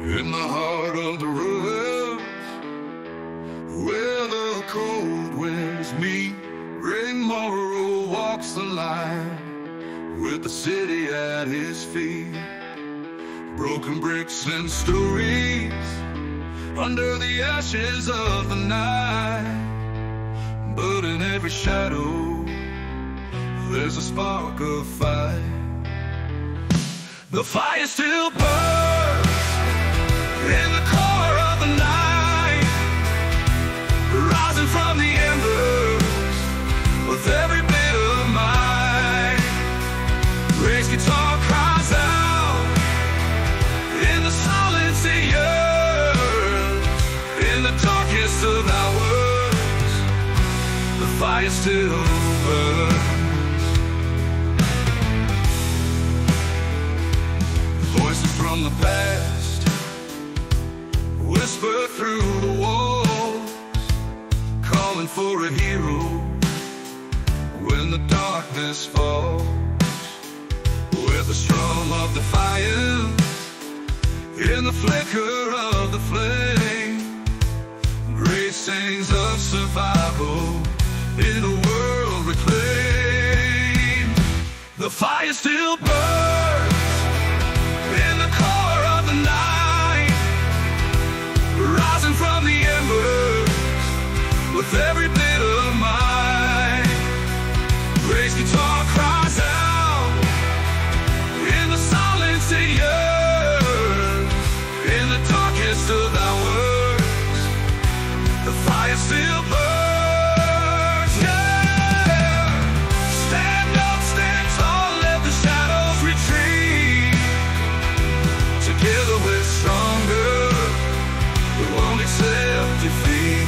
In the heart of the ruins, where the cold winds meet, Ray Morrow walks the line with the city at his feet. Broken bricks and stories under the ashes of the night, but in every shadow there's a spark of fire. The fire still burns in the core of the night, rising from the embers with every bit of might. Ray's guitar cries out in the silence it yearns. In the darkest of hours, the fire still burns. Voices from the past whisper through the walls, calling for a hero when the darkness falls. With the strum of defiance in the flicker of the flame, Ray sings of survival in a world reclaimed. The fire still burns in the core of the night, rising from the embers with every bit of might. Ray's guitar cries out in the silence it yearns. In the darkest of hours, the fire still burns. Yeah. Stand up, stand tall, let the shadows retreat. Together we're stronger, we won't accept defeat.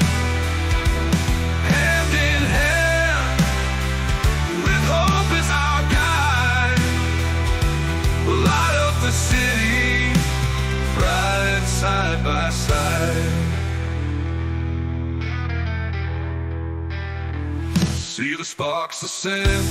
Hand in hand, with hope as our guide, we'll light up the city, bright side by side. See the sparks ascend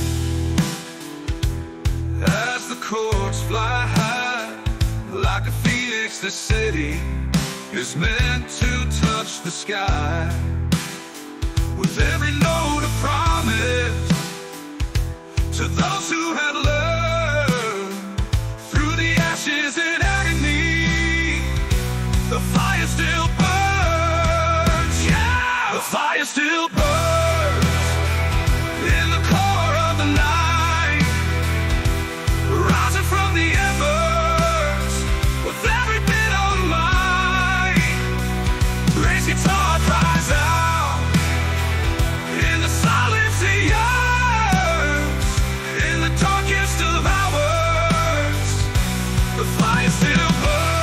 as the chords fly high. Like a phoenix, the city is meant to touch the sky. With every note of promise to those who had learned through the ashes and agony, the fire still burns. Yeah, the fire still burns in the core of the night, rising from the embers with every bit of might. Ray's guitar cries out in the silence it yearns. In the darkest of hours, the fire still burns.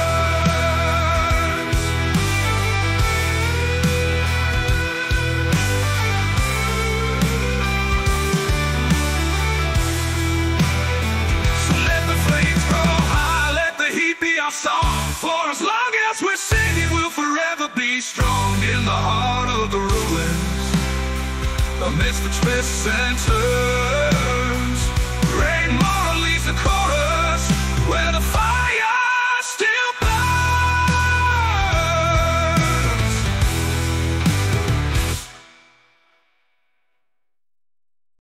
So let the flames grow high, let the heat be our song. For as long as we're singing, we'll forever be strong. In the heart of the ruins, amidst the twists and turns,